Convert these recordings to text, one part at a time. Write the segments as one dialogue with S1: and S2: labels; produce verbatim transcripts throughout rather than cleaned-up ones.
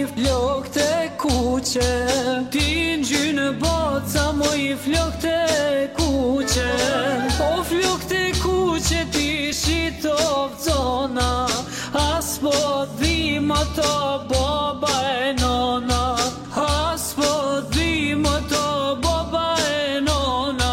S1: i flok të kuqe, ti në gjynë boca mo i flok të kuqe. O flok të kuqe ti shitov zona, as po dhim ato baba e nona, as po dhim ato baba e nona.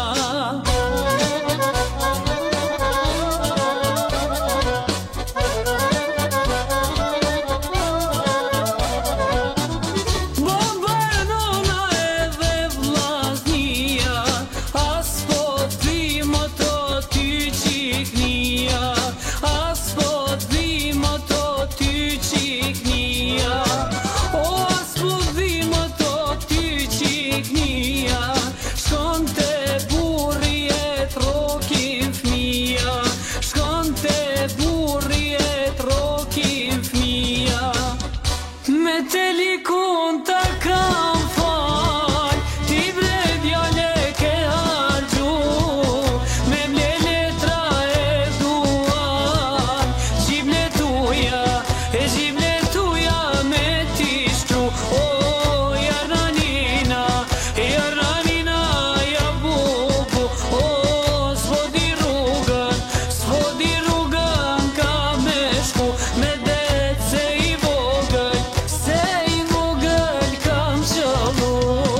S1: Baba e nona edhe vllaznia, as po dhim ato ty qiknia, as po dhim ato ty qiknia. O as po dhim ato ty qiknia, shkon te burri e trokin fmija, shkon te burri e trokin fmija. Me telikon ta kam fal, ti bre djale ke hargju, me mle letra e duan, gjible tuja, e gjible tuja me ti shtru. O jarnanina, jarnanina ja bubu, o s'vodi rrugën, s'vodi rrugën ka me shku, me det se i vogël, se i vogël kam qëllu.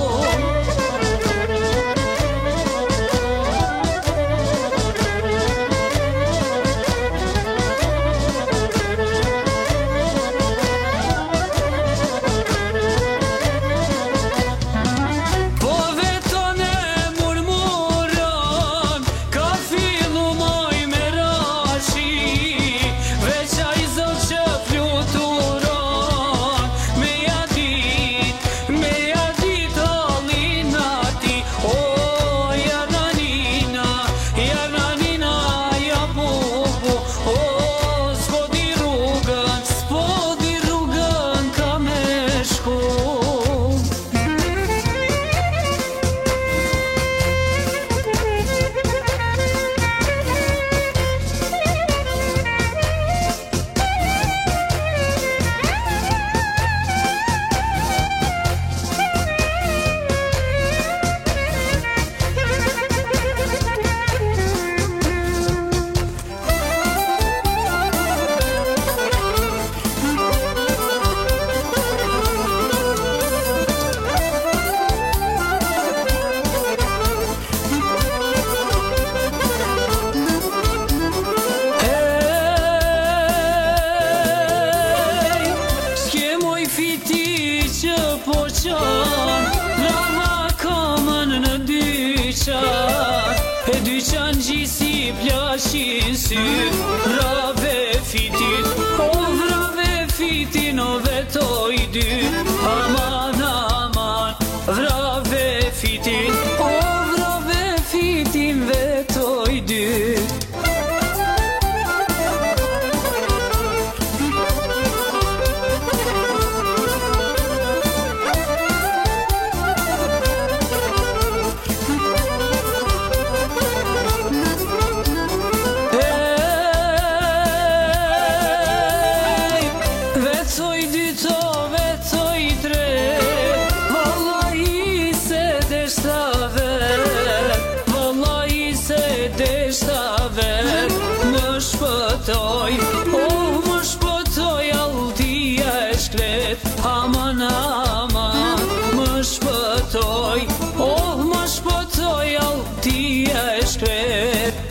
S1: Po veton e murmuron, ka fillu moj me rashi, veç ai zot që fluturon, me ja dit, me ja dit hallin ati. O jarnanina, jarnanina ja bubu, o s'vodi rrugën, s'vodi rrugën ka me shku. Hey, s'ke moj fiti që po qan, rava kamën në dyqan, e dyqan gjisi plashin sy, rave fitit, o vrave fitin o vetoj dy, aman aman, vrave fitin, o vrave fitin vetoj dy. Hey, vetoj dy to, vetoj tre, vallahi se deshta vet, vallahi se deshta vet, më shpëtoj, oh më shpëtoj alltia e shklet, aman aman, më shpëtoj, oh më shpëtoj alltia e shklet.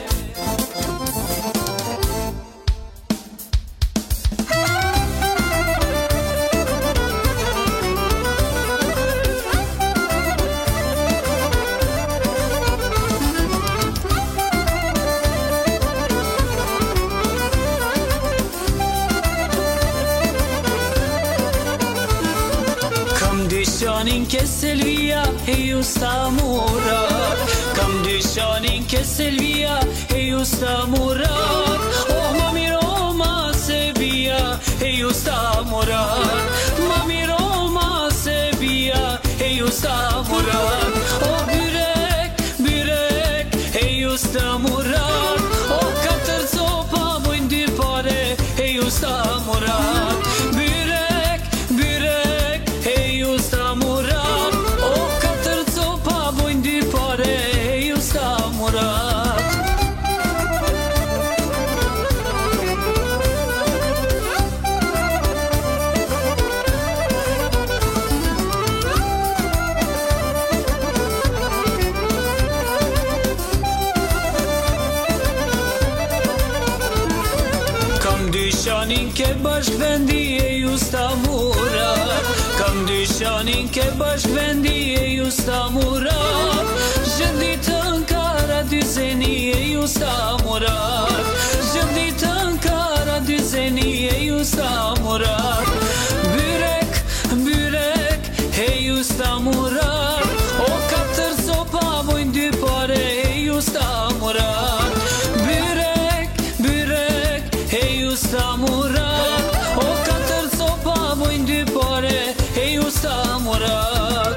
S1: Kam dyqanin ke Selvia, e ju sta murat, kam dyqanin ke Selvia, e ju sta murat. Oh ma mirë, oh ma se bia, e ju sta murat, ma mirë, oh ma se bia, e ju sta murat. Oh byrek, byrek, e ju sta murat, oh katër copa bojnë dy pare, e ju sta murat. Byrek, byrek, ke bashk vendi e ju stamurat. Kam dyshanin ke bashk vendi e ju stamurat. Gjenditën kara dy zeni e ju stamurat. Gjenditën kara dy zeni e ju stamurat. Byrek, byrek e ju stamurat. O katër sopa vojnë dy pare e ju stamurat. Byrek, byrek e ju stamurat. O katër sopa vojnë dy pare e ju stamurat.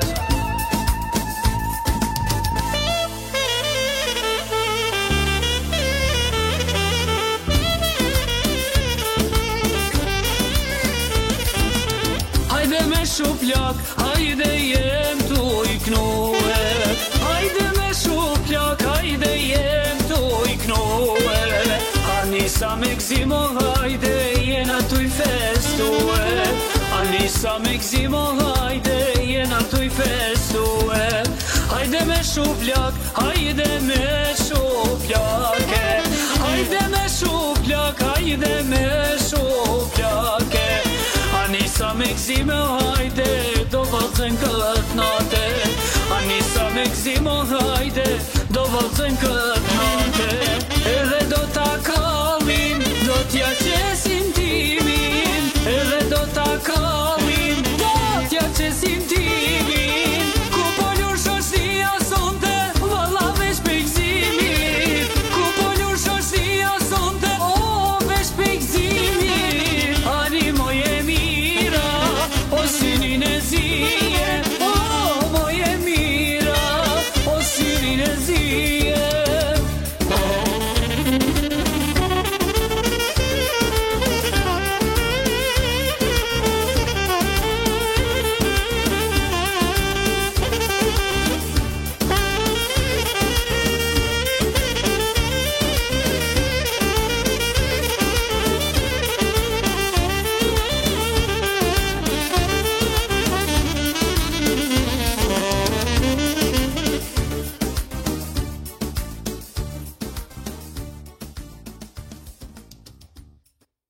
S1: Hajde me shuplak, hajde jem tu i knue. Hajde me shuplak, hajde jem tu i knue. Anisa me gzimo, hajde jena tu i festue. Anisa me gzimo, hajde jena tu i festue. Hajde me shuplak, hajde me shuplake. Hajde me shuplak, hajde me shuplake. Anisa me gzimo, hajde do vallëzën këtë nate. Anisa me gzimo, hajde do vallëzën këtë nate. Edhe do ta kallim, do t'ja qesim timin. Edhe do ta kallim